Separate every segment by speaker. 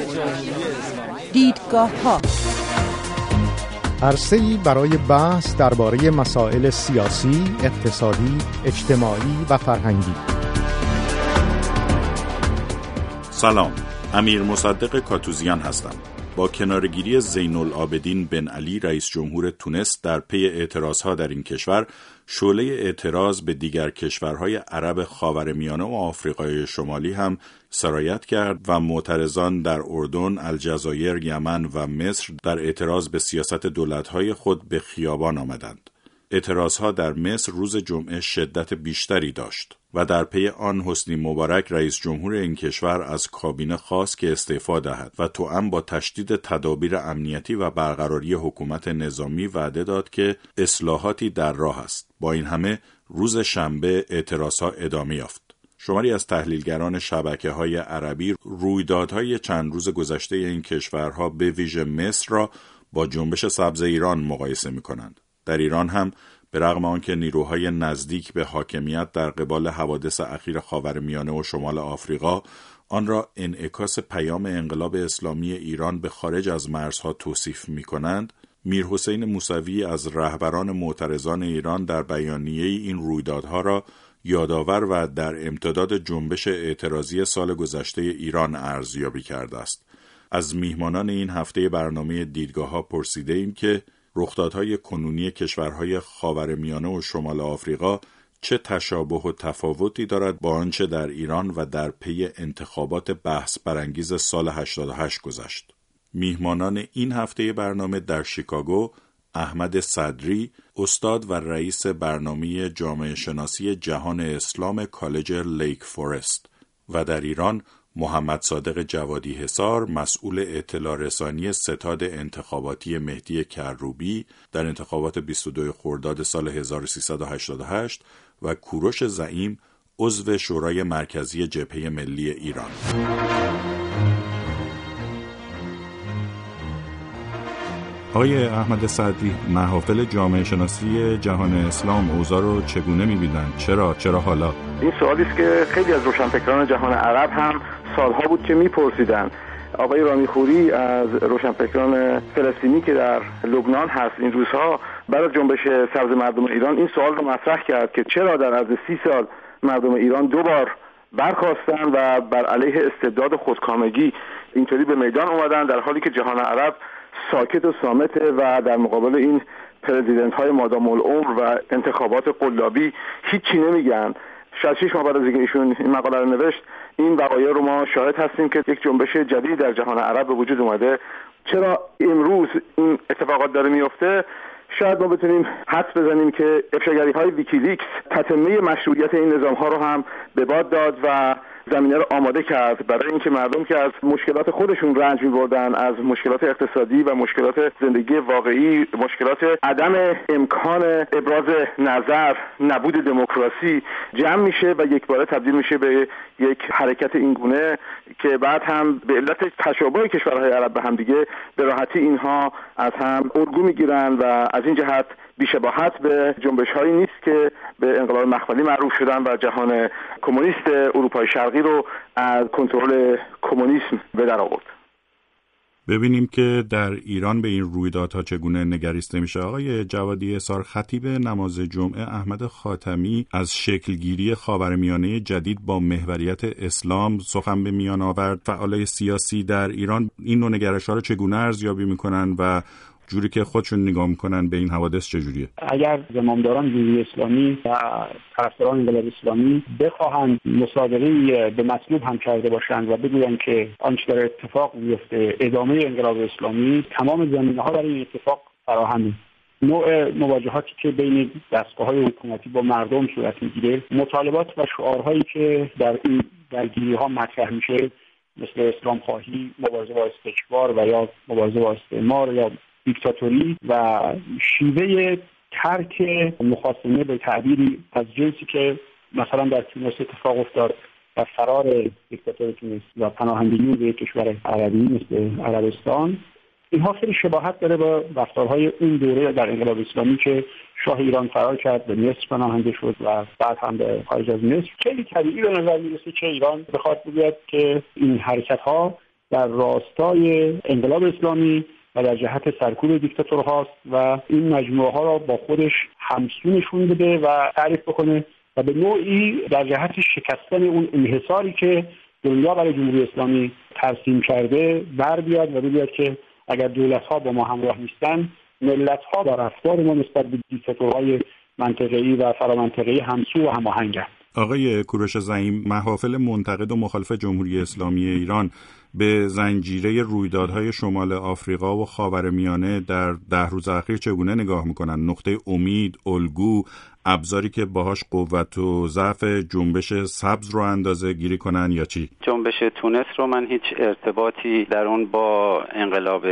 Speaker 1: دیدگاه‌ها،
Speaker 2: عرصه‌ای برای بحث درباره مسائل سیاسی، اقتصادی، اجتماعی و فرهنگی.
Speaker 3: سلام، امیر مصدق کاتوزیان هستم. با کنارگیری زین العابدین بن علی رئیس جمهور تونس در پی اعتراضها در این کشور، شعله اعتراض به دیگر کشورهای عرب خاورمیانه و آفریقای شمالی هم سرایت کرد و معترضان در اردن، الجزایر، یمن و مصر در اعتراض به سیاست دولت‌های خود به خیابان آمدند. اعتراضها در مصر روز جمعه شدت بیشتری داشت و در پی آن حسنی مبارک رئیس جمهور این کشور از کابینه خواست که استعفا دهد و توأم با تشدید تدابیر امنیتی و برقراری حکومت نظامی وعده داد که اصلاحاتی در راه است. با این همه روز شنبه اعتراضها ادامه یافت. شماری از تحلیلگران شبکه‌های عربی رویدادهای چند روز گذشته این کشورها به ویژه مصر را با جنبش سبز ایران مقایسه می‌کنند. در ایران هم به رغم آنکه نیروهای نزدیک به حاکمیت در قبال حوادث اخیر خاورمیانه و شمال آفریقا آن را انعکاس پیام انقلاب اسلامی ایران به خارج از مرزها توصیف می‌کنند، میرحسین موسوی از رهبران معترضان ایران در بیانیه این رویدادها را یادآور و در امتداد جنبش اعتراضی سال گذشته ایران ارزیابی کرده است. از میهمانان این هفته برنامه دیدگاه‌ها پرسیده ایم که رخدادهای کنونی کشورهای خاورمیانه و شمال آفریقا چه تشابه و تفاوتی دارد با آنچه در ایران و در پی انتخابات بحث برانگیز سال 88 گذشت. میهمانان این هفته برنامه در شیکاگو احمد صدری، استاد و رئیس برنامه جامعه شناسی جهان اسلام کالج لیک فورست، و در ایران محمد صادق جوادی حصار، مسئول اطلاع رسانی ستاد انتخاباتی مهدی کروبی در انتخابات 22 خرداد سال 1388 و کوروش زعیم، عضو شورای مرکزی جبهه ملی ایران. آقای احمد صدری، محافل جامعه شناسی جهان اسلام اوضاع رو چگونه می‌بینند؟ چرا حالا؟
Speaker 4: این سوالی است که خیلی از روشنفکران جهان عرب هم سالها بود که می‌پرسیدند. آقای رامی خوری از روشنفکران فلسطینی که در لبنان هست این روزها بعد از جنبش سبز مردم ایران این سوال رو مطرح کرد که چرا در عرض 30 سال مردم ایران دو بار برخاستن و بر علیه استبداد خودکامگی اینطوری به میدان اومدن، در حالی که جهان عرب ساکت و صامته و در مقابل این پرزیدنت های مادام العمر و انتخابات قلابی هیچی نمیگن. 6 ماه بعد از اینکه ایشون این مقاله رو نوشت، این وقایع رو ما شاهد هستیم که یک جنبش جدید در جهان عرب به وجود اومده. چرا امروز این اتفاقات داره میفته؟ شاید ما بتونیم حدس بزنیم که افشاگری های ویکیلیکس تتمه مشروعیت این نظام ها رو هم به باد داد و زمینه رو آماده کرد برای اینکه مردم که از مشکلات خودشون رنج می‌بردن، از مشکلات اقتصادی و مشکلات زندگی واقعی، مشکلات عدم امکان ابراز نظر، نبود دموکراسی، جمع میشه و یکباره تبدیل میشه به یک حرکت اینگونه که بعد هم به علت تشابه کشورهای عرب به هم دیگه به راحتی اینها از هم الگو میگیرن و از این جهت بی‌شباهت به جنبش‌هایی نیست که به انقلاب مخملی معروف شدن و جهان کمونیست اروپای شرقی رو از کنترل کمونیسم به در آورد.
Speaker 3: ببینیم که در ایران به این رویدادها چگونه نگریسته میشه. آقای جوادی حصار، خطیب نماز جمعه احمد خاتمی از شکلگیری خاورمیانه جدید با محوریت اسلام سخن به میان آورد. فعالای سیاسی در ایران این نوع نگرش‌ها رو چگونه ارزیابی میکنن و جوری که خودشون نگاه میکنن به این حوادث چجوریه؟
Speaker 5: اگر زمامداران جمهوری اسلامی و طرفداران انقلاب اسلامی بخواهند مصادره به مطلوب هم کرده باشند و بگویند که آنچه در اتفاق میفته ادامه انقلاب اسلامی، تمام زمینه‌ها برای این اتفاق فراهمه. نوع مواجهاتی که بین دستگاه‌های حکومتی با مردم صورت میگیره، مطالبات و شعارهایی که در این درگیری‌ها مطرح میشه، مثل اسلام خواهی، مبارزه با استکبار و یا مبارزه با استعمار یا دیکتاتوری و شیوه ترک مخاصمه به تعبیری از جنسی که مثلا در تونس اتفاق افتاد و فرار دیکتاتور تونس و پناهندگی به کشور عربی مثل عربستان، اینها خیلی شباهت داره با رفتارهای اون دوره در انقلاب اسلامی که شاه ایران فرار کرد، به مصر پناهنده شد و بعد هم به خارج از مصر. خیلی طبیعی به نظر میرسه که ایران بخواد بگوید که این حرکت‌ها در راستای انقلاب اسلامی و در جهت سرکوب دیکتاتورهاست و این مجموعه ها را با خودش همسونشون بده و تعریف بکنه و به نوعی در جهت شکستن اون انحصاری که دنیا برای جمهوری اسلامی ترسیم کرده بر بیاد و بگوید که اگر دولت‌ها با ما همراه نیستن، ملت‌ها با رفتار ما نسبت به دیکتاتورهای منطقه‌ای و فرامنطقه‌ای همسو و هماهنگند.
Speaker 3: آقای کوروش زعیم، محافل منتقد و مخالف جمهوری اسلامی ایران به زنجیره رویدادهای شمال آفریقا و خاورمیانه در 10 روز اخیر چگونه نگاه میکنن؟ نقطه امید، الگو، ابزاری که باهاش قوت و ضعف جنبش سبز رو اندازه گیری کنن یا چی؟
Speaker 1: جنبش تونس رو من هیچ ارتباطی در اون با انقلاب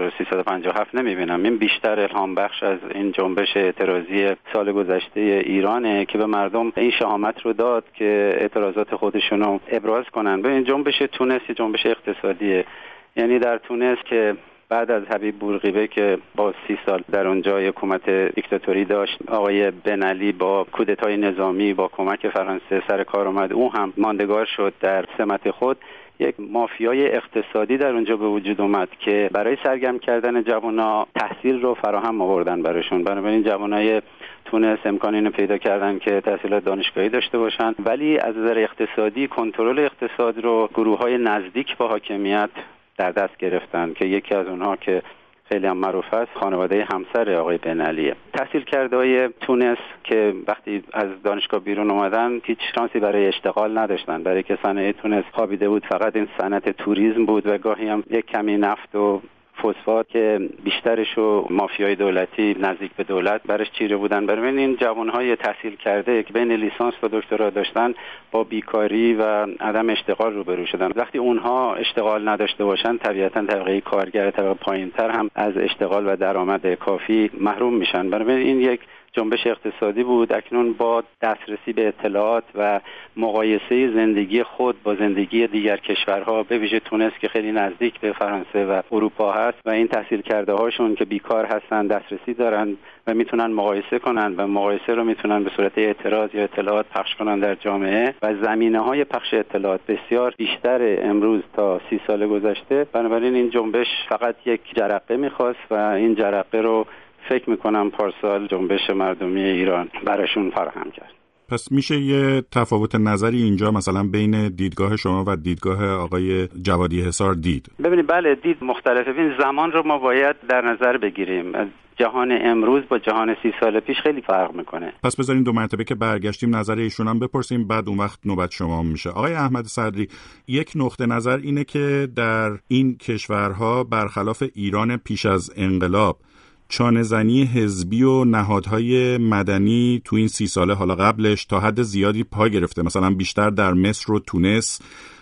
Speaker 1: 1357 نمیبینم. این بیشتر الهام بخش از این جنبش اعتراضی سال گذشته ایرانه که به مردم این شهامت رو داد که اعتراضات خودشون رو ابراز کنن. به این جنبش تونس جنبش اقتصادیه، یعنی در تونس که بعد از حبیب بورقیبه که با 30 سال در اونجا حکومت دیکتاتوری داشت، آقای بن علی با کودتای نظامی با کمک فرانسه سر کار اومد، او هم ماندگار شد در سمت خود. یک مافیای اقتصادی در اونجا به وجود اومد که برای سرگرم کردن جوان‌ها تحصیل رو فراهم آوردن براشون. بنابراین جوانای تونس امکان اینو پیدا کردن که تحصیلات دانشگاهی داشته باشن، ولی از نظر اقتصادی کنترل اقتصاد رو گروه‌های نزدیک با حاکمیت در دست گرفتن که یکی از اونها که خیلی هم معروف است خانواده همسر آقای بن علیه. تحصیل کرده‌های تونس که وقتی از دانشگاه بیرون اومدن هیچ شانسی برای اشتغال نداشتن، برای که صنایع تونس خوابیده بود، فقط این صنعت توریسم بود و گاهی هم یک کمی نفت و فسفات که بیشترشو مافیای دولتی نزدیک به دولت برش چیره بودن. برای این جوانهای تحصیل کرده که بین لیسانس و دکترا داشتن با بیکاری و عدم اشتغال روبرو شدن. وقتی اونها اشتغال نداشته باشن طبیعتاً طبقه کارگر طبقه پایینتر هم از اشتغال و درآمد کافی محروم میشن. برای این یک جنبش اقتصادی بود. اکنون با دسترسی به اطلاعات و مقایسه زندگی خود با زندگی دیگر کشورها، به ویژه تونس که خیلی نزدیک به فرانسه و اروپا هست و این تحصیل کرده هاشون که بیکار هستن دسترسی دارن و میتونن مقایسه کنن و مقایسه رو میتونن به صورت اعتراض یا اطلاعات پخش کنن در جامعه و زمینه‌های پخش اطلاعات بسیار بیشتر امروز تا 30 سال گذشته. بنابراین این جنبش فقط یک جرقه می‌خواست و این جرقه رو فکر میکنم پارسال جنبش مردمی ایران براشون فراهم کرد.
Speaker 3: پس میشه یه تفاوت نظری اینجا مثلا بین دیدگاه شما و دیدگاه آقای جوادی حصار دید؟
Speaker 1: ببینید بله، دید مختلفه. این زمان رو ما باید در نظر بگیریم. جهان امروز با جهان 30 سال پیش خیلی فرق میکنه.
Speaker 3: پس بذارین 2 مرتبه که برگشتیم نظر ایشون هم بپرسیم، بعد اون وقت نوبت شما میشه. آقای احمد صدری، یک نقطه نظر اینه که در این کشورها برخلاف ایران پیش از انقلاب چانه‌زنی حزبی و نهادهای مدنی تو این 30 ساله حالا قبلش تا حد زیادی پا گرفته، مثلا بیشتر در مصر و تونس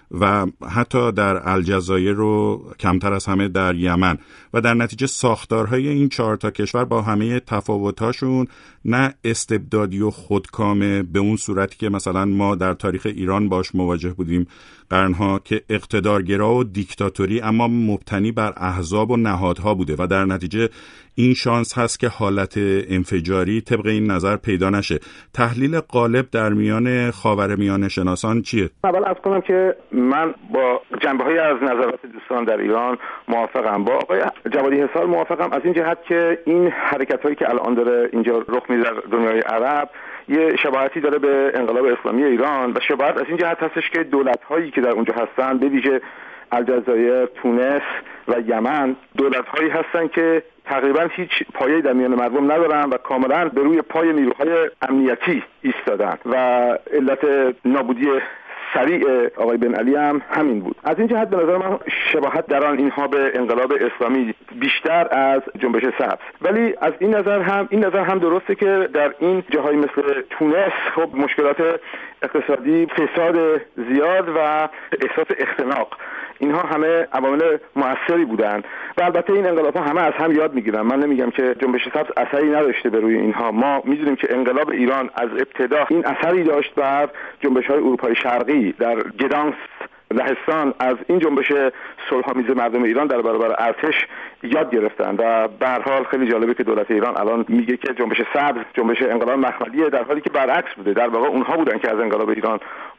Speaker 3: و حتی در الجزایر و کمتر از همه در یمن، و در نتیجه ساختارهای این 4 تا کشور با همه تفاوتاشون نه استبدادی و خودکامه به اون صورتی که مثلا ما در تاریخ ایران باش مواجه بودیم قرنها، که اقتدارگرا و دیکتاتوری اما مبتنی بر احزاب و نهادها بوده و در نتیجه این شانس هست که حالت انفجاری طبق این نظر پیدا نشه. تحلیل غالب در میان خاورمیانه شناسان چیه؟
Speaker 4: اول از کنم که من با جنبه‌های از نظرات دوستان در ایران موافقم، با آقای جوادی حصار موافقم از این جهت که این حرکت‌هایی که الان داره اینجا رخ میده در دنیای عرب یه شباهتی داره به انقلاب اسلامی ایران و شباهت از این جهت هستش که دولت‌هایی که در اونجا هستن به ویژه الجزایر، تونس و یمن دولت‌هایی هستن که تقریبا هیچ پایه‌ای در میان مردم ندارن و کاملا به روی پای نیروهای امنیتی ایستادن و علت نابودی سریع آقای بن علی هم همین بود. از این جهت به نظر من شباهت در آن اینها به انقلاب اسلامی بیشتر از جنبش سبز، ولی از این نظر هم درسته که در این جاهای مثل تونس خب مشکلات اقتصادی، فساد زیاد و احساس اختناق، اینها همه عوامل مؤثری بودند و البته این انقلاب‌ها همه از هم یاد میگیرن. من نمیگم که جنبش سبز اثری نداشته بر روی اینها. ما میدونیم که انقلاب ایران از ابتدا این اثری داشت بر جنبش‌های اروپای شرقی. در گدانسک لهستان از این جنبش صلح‌آمیز مردم ایران در برابر ارتش یاد گرفتن و به هر حال خیلی جالبه که دولت ایران الان میگه که جنبش سبز جنبش انقلاب مخملیه، در حالی که برعکس بوده. در واقع اونها بودن که از انقلاب ایران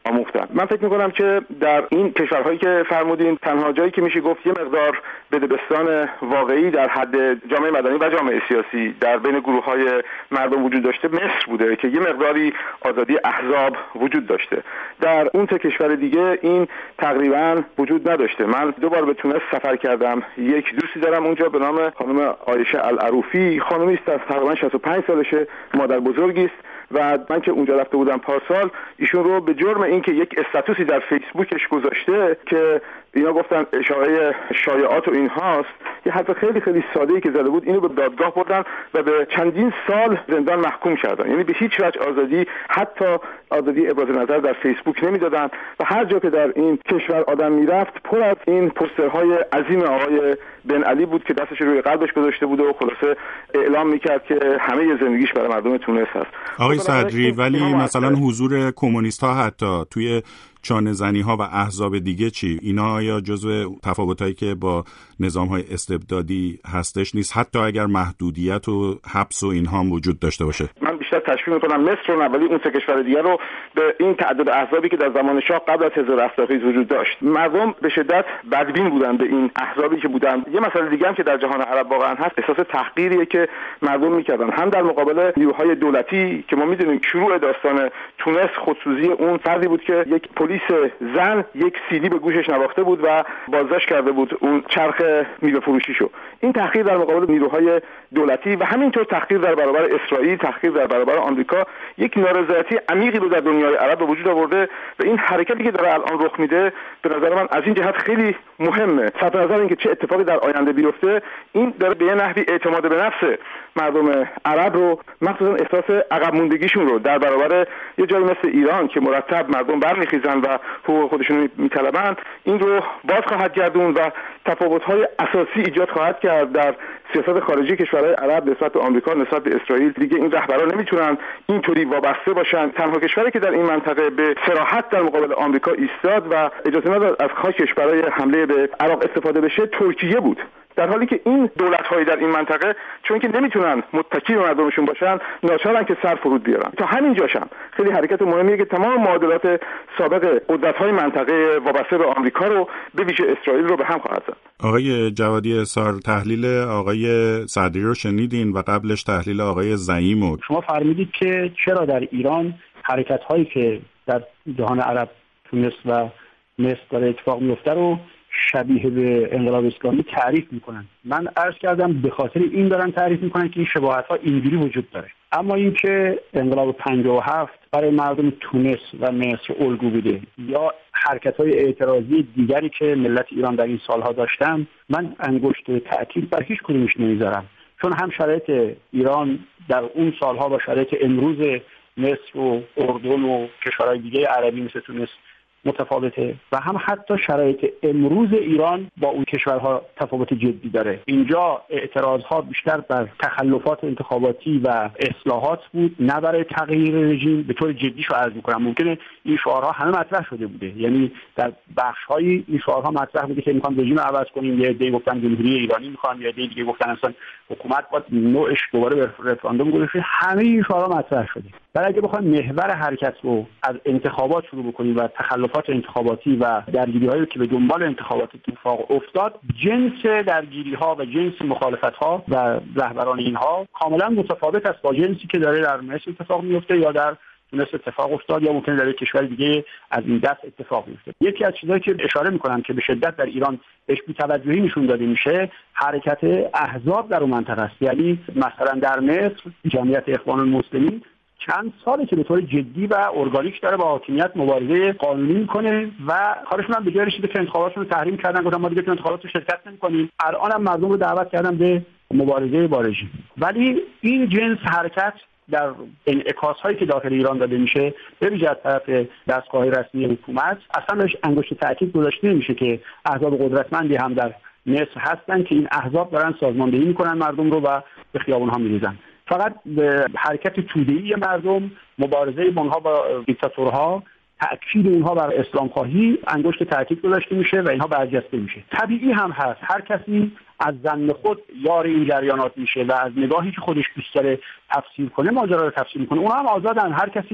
Speaker 4: آموختن. من فکر میکنم که در این کشورهایی که فرمودین تنها جایی که میشه گفت یه مقدار بدبستان واقعی در حد جامعه مدنی و جامعه سیاسی در بین گروه‌های مردم وجود داشته مصر بوده که یه مقداری آزادی احزاب وجود داشته. در اون تا کشور دیگه این تقریبا وجود نداشته. من 2 بار به تونس سفر کردم. یک دوستی دارم اونجا به نام خانم عایشه العروفی، خانمی است از تقریبا 65 سالشه، مادر بزرگی است و من که اونجا رفته بودم پارسال ایشون رو به جرم اینکه یک استاتوسی در فیسبوکش گذاشته که اینا گفتن اشاعه شایعات و اینهاست، یه حرف خیلی خیلی ساده‌ای که زده بود، اینو به دادگاه بردن و به چندین سال زندان محکوم کردن. یعنی به هیچ وجه آزادی، حتی آزادی ابراز نظر در فیسبوک نمیدادن و هر جا که در این کشور آدم میرفت پر از این پوسترهای عظیم آقای بن علی بود که دستش روی قلبش گذاشته بود و خلاصه اعلام میکرد که همه زندگیش برای مردم تونس هست.
Speaker 3: آقای صدری، ولی مثلا حضور کمونیست ها حتی توی چانه‌زنی ها و احزاب دیگه چی؟ اینا یا جزو تفاوتایی که با نظام‌های استبدادی هستش نیست، حتی اگر محدودیت و حبس و اینها هم وجود داشته باشه؟
Speaker 4: من بیشتر تشبیه می‌کنم مصر رو، ولی اون 3 کشور دیگه رو به این تعدد احزابی که در زمان شاه قبل از 1000 وجود داشت. مردم به شدت بدبین بودن به این احزابی که بودن. یه مسئله دیگه هم که در جهان عرب واقعا هست، احساس تحقیریه که مردم می‌کردن، هم در مقابل نیروهای دولتی که ما می‌دونیم شروع داستان تونس خودسوزی اون فردی بود که یک پلیس زن یک سیدی به گوشش نواخته بود و بازداشت کرده بود اون چرخ میوه فروشیشو. این تحقیر در مقابل نیروهای دولتی و همینطور تحقیر در برابر اسرائیل، تحقیر در برابر آمریکا، یک نارضایتی عمیقی رو در دنیای عرب به وجود آورده و این حرکتی که داره الان رخ میده به نظر من از این جهت خیلی مهمه. صرف نظر اینکه چه اتفاقی در آینده بیفته، این داره به یه نحوی اعتماد به نفس مردم عرب رو، مخصوصا احساس عقب موندگیشون رو در برابر یه جایی مثل ایران که مرتب مردم برمیخیزن و حقوق خودشون میطلبن، این رو باز خواهد گردون و تفاوت‌های اساسی ایجاد خواهد کرد در سیاست خارجی کشورهای عرب نسبت به آمریکا، نسبت به اسرائیل. دیگه این رهبران نمیتونن اینطوری وابسته باشن. تنها کشوری که در این منطقه به صراحت در مقابل آمریکا ایستاد و اجازه نداد از خاکش برای حمله به عراق استفاده بشه ترکیه بود، در حالی که این دولت‌های در این منطقه چون که نمیتونن متکی به مردمشون باشن، ناچارن که سر فرود بیارن. تا همین جاشم خیلی حرکت مهمیه که تمام معادلات سابق قدرت‌های منطقه وابسته به آمریکا رو، به ویژه اسرائیل رو، به هم خواهد زد.
Speaker 3: آقای جوادی اصار، تحلیل آقای صدری رو شنیدین و قبلش تحلیل آقای زعیمو.
Speaker 5: شما فرمودید که چرا در ایران حرکت‌هایی که در جهان عرب، تونس و مصر داره اتفاق میفته رو شبیه به انقلاب اسلامی تعریف میکنن. من عرض کردم به خاطر این دارن تعریف میکنن که این شباهت‌ها اینجوری وجود داره. اما اینکه انقلاب 57 برای مردم تونس و مصر الگو بوده یا حرکت‌های اعتراضی دیگری که ملت ایران در این سالها داشتن، من انگشت تأکید بر هیچ کدومش نمیذارم، چون هم شرایط ایران در اون سالها با شرایط امروز مصر و اردن و کشورهای دیگه عربی مثل تونس متفاوته و هم حتی شرایط امروز ایران با اون کشورها تفاوت جدی داره. اینجا اعتراضها بیشتر بر تخلفات انتخاباتی و اصلاحات بود، نه برای تغییر رژیم. به طور جدیشو عرض می‌کنم، ممکنه این شعارها همه مطرح شده بوده، یعنی در بخش‌های این شعارها مطرح بوده که می‌خوان رژیم رو عوض کنیم، یه عده گفتن جمهوری ایرانی می‌خوان، یه عده دیگه گفتن اصلا حکومت باید نوعش دوباره به رفراندوم گذاشته. همه این شعارها مطرح شده. ولی اگه بخوایم محور حرکت رو از انتخابات شروع بکنیم و تخلفات انتخاباتی و درگیری‌هایی که به دنبال انتخابات اتفاق افتاد، جنس درگیری‌ها و جنس مخالفت‌ها و رهبران اینها کاملا متفاوت است با جنسی که داره در مصر اتفاق میفته یا در تونس اتفاق افتاد یا ممکنه در یک کشور دیگه از این دست اتفاق بیفته. یکی از چیزایی که اشاره می‌کنم که به شدت در ایران بهش بی‌توجهی نشون داده میشه، حرکت احزاب در اون منطقه است. یعنی مثلا در مصر جمعیت اخوان المسلمین چند ساله که به طور جدی و ارگانیک داره با حاکمیت مبارزه قانونی میکنه و کارشون هم به جای رسیده که انتخاباتشون رو تحریم کردن، گفتن ما دیگه تو انتخابات شرکت نمی‌کنیم. الان هم مردم رو دعوت کردن به مبارزه با رژیم. ولی این جنس حرکت در انعکاس‌هایی که داخل ایران داده میشه، به ویژه از طرف دستگاه رسمی حکومت، اصلا بهش انگشت تأکید گذاشته نمیشه که احزاب قدرتمندی هم در مصر هستن که این احزاب دارن سازماندهی میکنن مردم رو و به خیابون‌ها میریزن. فقط به حرکت توده‌ای مردم، مبارزه اونها با دیکتاتورها، تأکید اونها بر اسلام خواهی انگشت تأکید گذاشته میشه و اینها برجسته میشه. طبیعی هم هست، هر کسی از ظن خود یار این جریانات میشه و از نگاهی که خودش دوست داره تفسیر کنه ماجرا رو تفسیر میکنه. اونها هم آزادن، هر کسی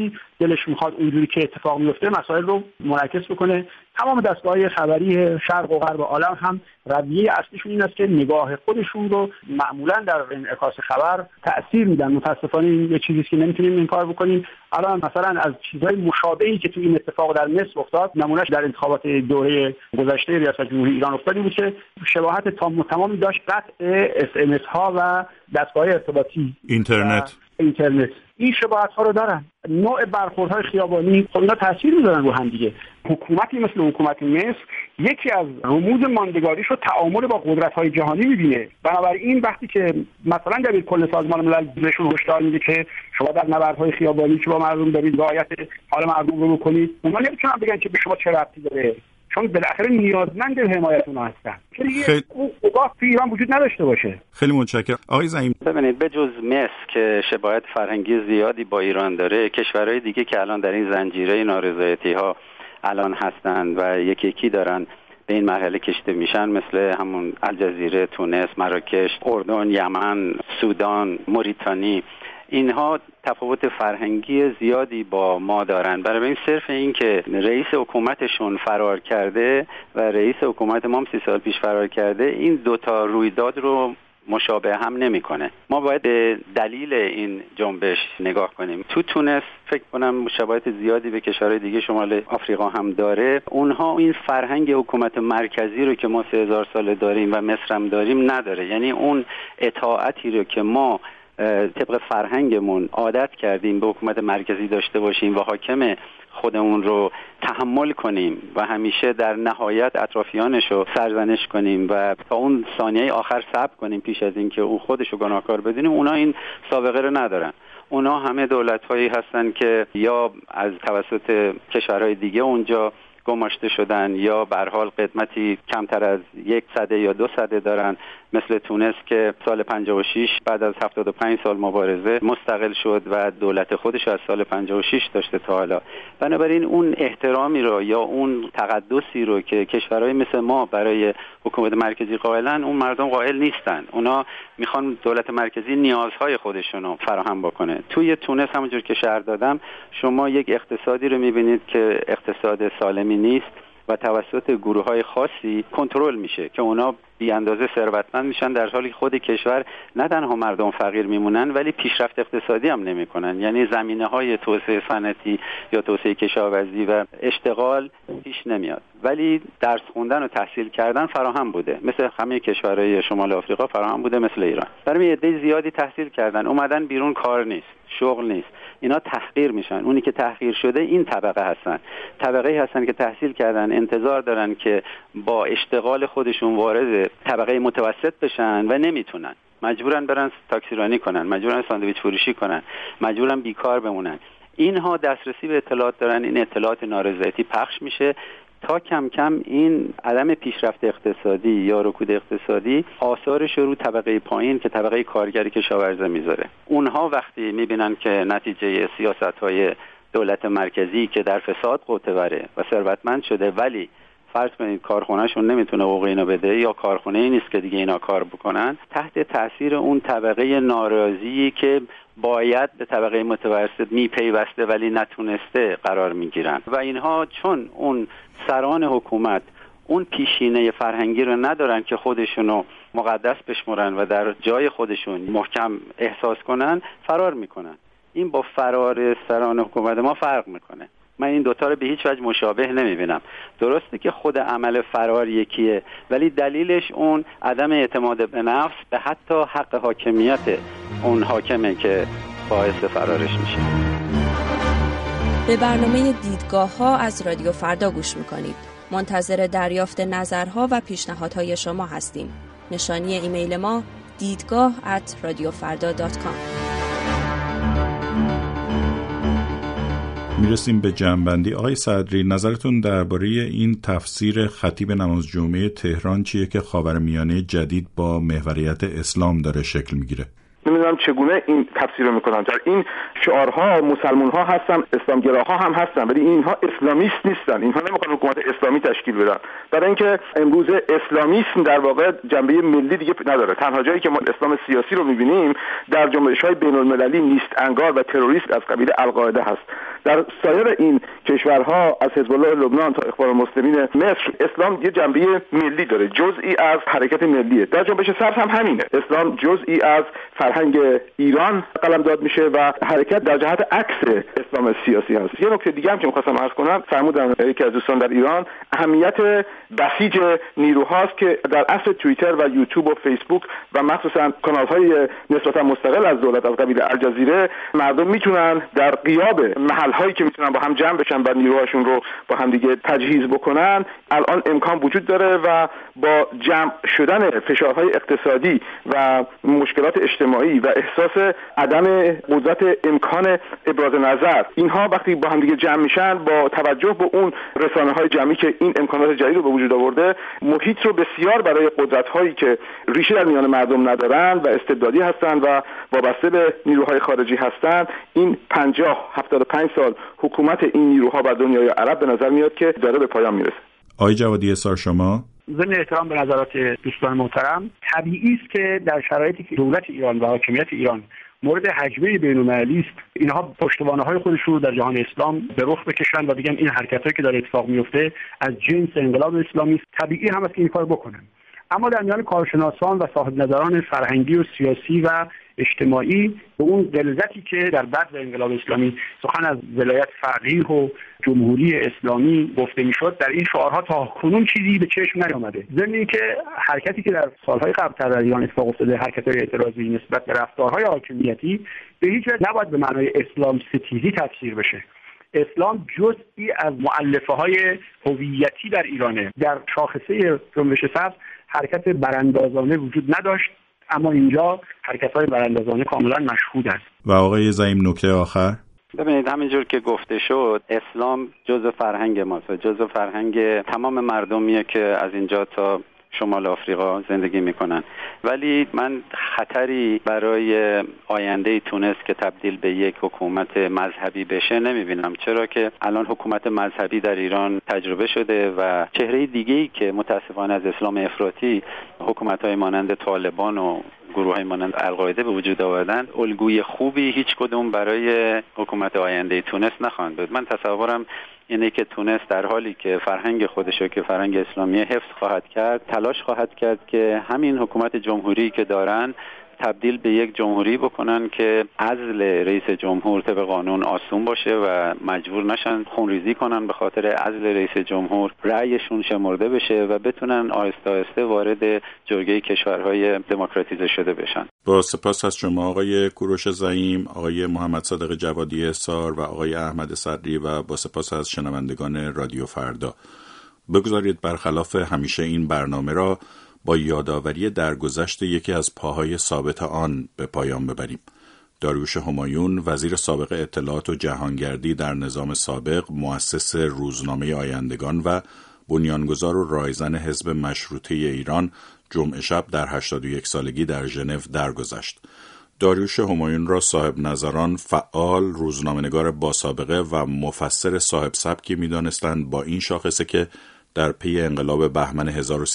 Speaker 5: دلش میخواد اونجوری که اتفاق میفته مسائل رو منعکس بکنه. تمام دستگاه‌های خبری شرق و غرب عالم هم رویه اصلیشون این است که نگاه خودشون رو معمولا در انعکاس خبر تأثیر میدن. متاسفانه این یه چیزی که نمیتونیم انکار بکنیم. الان مثلا از چیزهای مشابهی که تو این اتفاق در مصر افتاد، نمونهش در انتخابات دوره گذشته ریاست جمهوری ایران افتاد بود که شباهت تام و تمامی داشت قطع SMS ها و دستگاه ارتباطی اینترنت. این شباهت ها رو دارن. نوع برخوردهای خیابانی خب اینا تاثیر میذارن رو هم دیگه. حکومتی مثل حکومت مصر یکی از رموز ماندگاریش رو تعامل با قدرت‌های جهانی می‌بینه. بنابراین وقتی که مثلا دبیر کل سازمان ملل بهشون هشدار میده که شما در نبردهای خیابانی که با مردم دارید رعایت حال مردم رو بکنید، اونها نمیتونن بگن که به شما چه ربطی داره، چون بالاخره نیازمند حمایت اونها هستن. اون قوا تو ایران وجود نداشته باشه.
Speaker 3: خیلی متشکرم. آقای زعیم،
Speaker 1: ببینید به جز مصر که شباهت فرهنگی زیادی با ایران داره، کشورهای دیگه که الان در این زنجیره نارضایتی‌ها الان هستند و یکی یکی دارن به این مرحله کشیده میشن، مثل همون الجزیره، تونس، مراکش، اردن، یمن، سودان، موریتانی، اینها تفاوت فرهنگی زیادی با ما دارن. برای این صرف این که رئیس حکومتشون فرار کرده و رئیس حکومت ما 30 سال پیش فرار کرده، این دوتا رویداد رو مشابه هم نمیکنه. ما باید به دلیل این جنبش نگاه کنیم. تو تونس فکر کنم شباهت زیادی به کشورهای دیگه شمال آفریقا هم داره. اونها این فرهنگ حکومت مرکزی رو که ما 3000 ساله داریم و مصر هم داریم نداره. یعنی اون اطاعتی رو که ما طبق فرهنگمون عادت کردیم به حکومت مرکزی داشته باشیم و حاکم خودمون رو تحمل کنیم و همیشه در نهایت اطرافیانش رو سرزنش کنیم و تا اون ثانیه آخر صبر کنیم پیش از این که او خودش رو گناهکار بدونیم، اونا این سابقه رو ندارن. اونا همه دولت‌هایی هستن که یا از توسط کشورهای دیگه اونجا گماشته شدن یا به هر حال قدمتی کمتر از 1 سده یا 2 سده دارن، مثل تونس که سال 56 بعد از 75 سال مبارزه مستقل شد و دولت خودش از سال 56 داشته تا حالا. بنابراین اون احترامی رو یا اون تقدسی رو که کشورهای مثل ما برای حکومت مرکزی قائلن، اون مردم قائل نیستن. اونا میخوان دولت مرکزی نیازهای خودشون رو فراهم بکنه. توی تونس همونجور که شرح دادم، شما یک اقتصادی رو میبینید که اقتصاد سالمی نیست و توسط گروه‌های خاصی کنترل میشه که اونا بی اندازه ثروتمند میشن، در حالی که خود کشور نه تنها مردم فقیر میمونن ولی پیشرفت اقتصادی هم نمیکنن. یعنی زمینه‌های توسعه صنعتی یا توسعه کشاورزی و اشتغال پیش نمیاد، ولی درس خوندن و تحصیل کردن فراهم بوده، مثل همه کشورهای شمال آفریقا فراهم بوده، مثل ایران. برای عده زیادی تحصیل کردن، اومدن بیرون، کار نیست، شغل نیست، اینا تحقیر میشن. اونی که تحقیر شده این طبقه هستن، طبقه‌ای هستن که تحصیل کردن، انتظار دارن که با اشتغال خودشون وارد طبقه متوسط بشن و نمیتونن، مجبورن برن تاکسیرانی کنن، مجبورن ساندویچ فروشی کنن، مجبورن بیکار بمونن. اینها دسترسی به اطلاعات دارن، این اطلاعات نارضایتی پخش میشه تا کم کم این عدم پیشرفت اقتصادی یا رکود اقتصادی آثارش رو طبقه پایین که طبقه کارگری کشاورزه میذاره. اونها وقتی میبینن که نتیجه سیاست‌های دولت مرکزی که در فساد قوت‌وره و ثروتمند شده، ولی فرض کنید کارخونهشون نمیتونه حقوق اینو بده یا کارخونه‌ای نیست که دیگه اینا کار بکنن، تحت تاثیر اون طبقه ناراضی که باید به طبقه متوسط میپیوسته ولی نتونسته قرار میگیرن و اینها چون اون سران حکومت اون پیشینه فرهنگی رو ندارن که خودشونو مقدس بشمرن و در جای خودشون محکم احساس کنن، فرار میکنن. این با فرار سران حکومت ما فرق میکنه. من این دوتا رو به هیچ وجه مشابه نمیبینم. درسته که خود عمل فرار یکیه، ولی دلیلش اون عدم اعتماد به نفس به حتی حق حاکمیت اون حاکمه که باعث فرارش میشه.
Speaker 6: به برنامه دیدگاه‌ها از رادیو فردا گوش میکنید. منتظر دریافت نظرها و پیشنهادهای شما هستیم. نشانی ایمیل ما دیدگاه@radiofarda.com.
Speaker 3: میرسیم به جمع‌بندی. آقای صدری، نظرتون درباره این تفسیر خطیب نماز جمعه تهران چیه که خاورمیانه جدید با محوریت اسلام داره شکل میگیره؟
Speaker 4: نمیدونم چگونه این تفسیر رو میکنن. در این شعارها مسلمان‌ها هستن، اسلامگراها هم هستن، ولی اینها اسلامیست نیستن. اینها نمیخوان حکومت اسلامی تشکیل بدن، برای اینکه امروز اسلامیسم در واقع جنبه ملی دیگه نداره. تنها جایی که ما اسلام سیاسی رو میبینیم در جنبش‌های بین‌المللی نیست انگار و تروریست از قبیل القاعده هست. در سایر این کشورها از حزب الله لبنان تا اخوان المسلمین مصر اسلام یه جنبه ملی داره، جزئی از حرکت ملیه. در جنبش سبز هم همینه، اسلام جزئی از فرهنگ ایران قلمداد میشه و حرکت در جهت عکس اسلام سیاسی هست. یه نکته دیگه هم که می‌خواستم عرض کنم، فرمودن یکی از دوستان در ایران، اهمیت بسیج نیروهاست که در عصر توییتر و یوتیوب و فیسبوک و مخصوصا کانال‌های نسبتا مستقل از دولت از قبیل الجزیره مردم میتونن در غیاب محل‌هایی که میتونن با هم جمع بشن و نیروهاشون رو با هم دیگه تجهیز بکنن، الان امکان وجود داره و با جمع شدن فشارهای اقتصادی و مشکلات اجتماعی و احساس عدم قدرت امکان ابراز نظر، اینها وقتی با هم دیگه جمع میشن با توجه به اون رسانه‌های جمعی که این امکانات جدید رو به وجود آورده، محیط رو بسیار برای قدرت‌هایی که ریشه در میان مردم ندارن و استبدادی هستن و وابسته به نیروهای خارجی هستن، این 50-75 سال حکومت این نیروها بر دنیای عرب به نظر میاد که داره به پایان میرسه.
Speaker 3: آقای جوادی اسار، شما
Speaker 5: ضمن احترام به نظرات دوستان محترم، طبیعی است که در شرایطی که دولت ایران و حاکمیت ایران مورد هجمه بین‌المللی است، اینها پشتوانه‌های خودشون رو در جهان اسلام به رخ بکشن و بگن این حرکتایی که داره اتفاق میفته از جنس انقلاب اسلامی است. طبیعی هم است که این کار بکنن. اما در میان کارشناسان و صاحب نظران فرهنگی و سیاسی و اجتماعی به اون غلظتی که در بعد انقلاب اسلامی سخن از ولایت فقیه و جمهوری اسلامی گفته میشد، در این شعارها تا کنون چیزی به چشم نیامده. ضمن اینکه حرکتی که در سالهای قبل‌تر در ایران اتفاق افتاده، حرکت‌های اعتراضی نسبت به رفتارهای حاکمیتی، به هیچ وجه نباید به معنای اسلام ستیزی تفسیر بشه. اسلام جزئی از مؤلفه‌های هویتی در ایرانه. در شاخصه جنبش سبز حرکت براندازانه وجود نداشت، اما اینجا حرکت‌های براندازانه کاملا مشهود است.
Speaker 3: و آقای زعیم نکته آخر؟
Speaker 1: ببینید، همینجور که گفته شد، اسلام جزء فرهنگ ماست، جزء فرهنگ تمام مردمیه که از اینجا تا شمال آفریقا زندگی میکنن. ولی من خطری برای آینده تونس که تبدیل به یک حکومت مذهبی بشه نمیبینم، چرا که الان حکومت مذهبی در ایران تجربه شده و چهره دیگه‌ای که متاسفانه از اسلام افراطی حکومت‌های مانند طالبان و گروه‌های مانند القاعده به وجود آوردن، الگوی خوبی هیچ کدوم برای حکومت آینده تونس نخواهند بود. من تصورم اینه که تونس در حالی که فرهنگ خودشو که فرهنگ اسلامی حفظ خواهد کرد، تلاش خواهد کرد که همین حکومت جمهوری که دارن تبدیل به یک جمهوری بکنن که عزل رئیس جمهور طبق قانون آسون باشه و مجبور نشن خونریزی کنن به خاطر عزل رئیس جمهور، رأیشون شمرده بشه و بتونن آهسته آهسته وارد جرگه کشورهای دموکراتیزه شده بشن.
Speaker 3: با سپاس از شما آقای کوروش زعیم، آقای محمد صادق جوادی اسار و آقای احمد صدری و با سپاس از شنوندگان رادیو فردا. بگذارید برخلاف همیشه این برنامه را با یادآوری درگذشت یکی از پاهای ثابت آن به پایان ببریم. داریوش همایون، وزیر سابق اطلاعات و جهانگردی در نظام سابق، مؤسس روزنامه آیندگان و بنیانگذار و رایزن حزب مشروطه ایران، جمعه شب در 81 سالگی در ژنو درگذشت. داریوش همایون را صاحب نظران، فعال، روزنامه‌نگار با سابقه و مفسر صاحب سبکی می‌دانستند، با این شاخصه که در پی انقلاب بهمن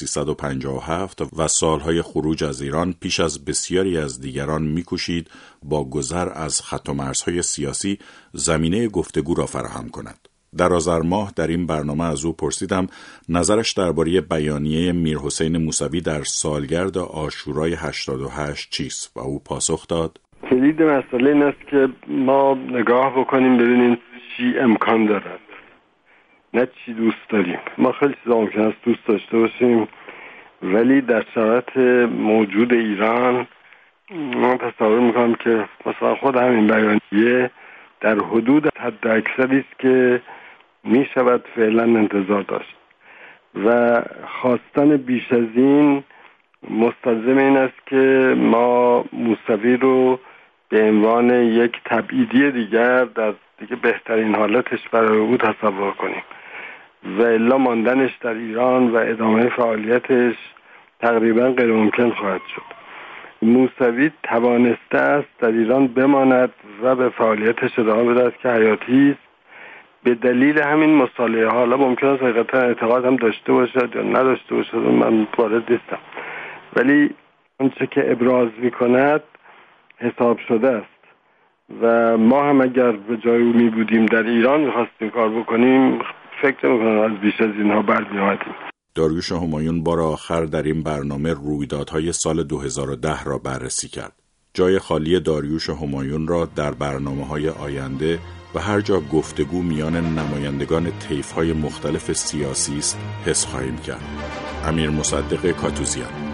Speaker 3: 1357 و سالهای خروج از ایران پیش از بسیاری از دیگران می‌کوشید با گذر از خط و مرزهای سیاسی زمینه گفتگو را فراهم کند. در آذر ماه در این برنامه از او پرسیدم نظرش درباره بیانیه میرحسین موسوی در سالگرد عاشورای 88 چیست و او پاسخ داد:
Speaker 7: کلید مسئله این است که ما نگاه بکنیم ببینیم چی امکان دارد، نه چی دوست داریم. ما خیلی چیزا ممکن است دوست داشته باشیم، ولی در شرایط موجود ایران من تصور میکنم که مثلا خود همین بیانیه در حدود حد اکثری است که میشود فعلا انتظار داشت و خواستن بیش از این مستلزم این است که ما موسوی رو به عنوان یک تبعیدی دیگر در دیگه بهترین حالتش برای او تصور کنیم و الا ماندنش در ایران و ادامه فعالیتش تقریبا غیر ممکن خواهد شد. موسوی توانسته است در ایران بماند و به فعالیتش ادامه بدهد که حیاتی است. به دلیل همین مصالحه ها، حالا ممکن است حقیقتا اعتقاد هم داشته باشد یا نداشته باشد، من وارد نیستم، ولی آنچه که ابراز می‌کند حساب شده است و ما هم اگر به جای او می بودیم در ایران می‌خواستیم کار بکنیم، فکر نمی‌کنم از بیش از اینها برمی‌آمدیم.
Speaker 3: داریوش همایون بار آخر در این برنامه رویدادهای سال 2010 را بررسی کرد. جای خالی داریوش همایون را در برنامه‌های آینده و هر جا گفتگو میان نمایندگان طیف‌های مختلف سیاسی است حس خواهیم کرد. امیر مصدق کاتوزیان.